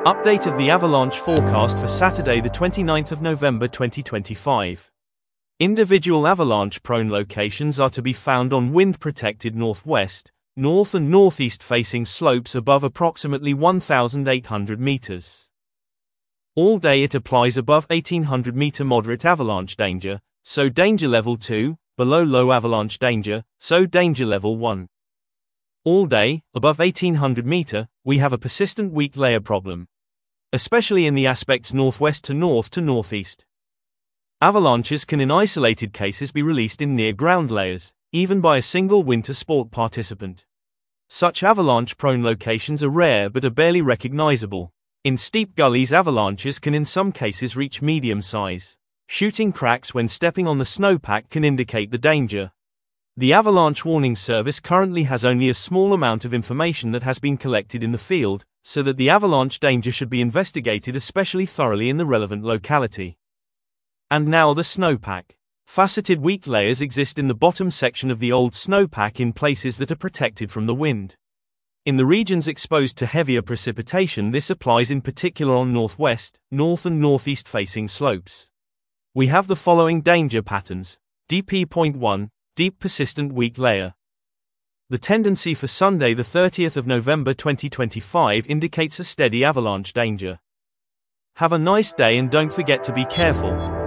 Update of the avalanche forecast for Saturday the 29th of November 2025. Individual avalanche-prone locations are to be found on wind-protected northwest, north and northeast-facing slopes above approximately 1,800 meters. All day it applies above 1,800-meter moderate avalanche danger, so danger level 2, below low avalanche danger, so danger level 1. All day, above 1,800 meter, we have a persistent weak layer problem, especially in the aspects northwest to northeast. Avalanches can in isolated cases be released in near-ground layers, even by a single winter sport participant. Such avalanche-prone locations are rare but are barely recognizable. In steep gullies, avalanches can in some cases reach medium size. Shooting cracks when stepping on the snowpack can indicate the danger. The Avalanche Warning Service currently has only a small amount of information that has been collected in the field, so that the avalanche danger should be investigated especially thoroughly in the relevant locality. And now the snowpack. Faceted weak layers exist in the bottom section of the old snowpack in places that are protected from the wind. In the regions exposed to heavier precipitation, this applies in particular on northwest, north and northeast facing slopes. We have the following danger patterns. DP.1, deep persistent weak layer. The tendency for Sunday the 30th of November 2025 indicates a steady avalanche danger. Have a nice day and don't forget to be careful.